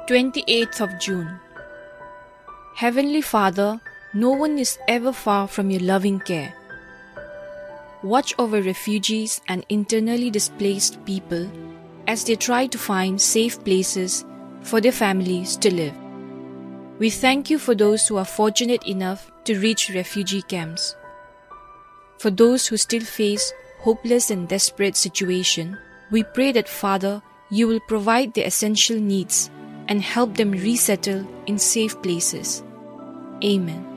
28th of June. Heavenly Father, no one is ever far from your loving care. Watch over refugees and internally displaced people as they try to find safe places for their families to live. We thank you for those who are fortunate enough to reach refugee camps. For those who still face hopeless and desperate situation, we pray that, Father, you will provide their essential needs and help them resettle in safe places. Amen.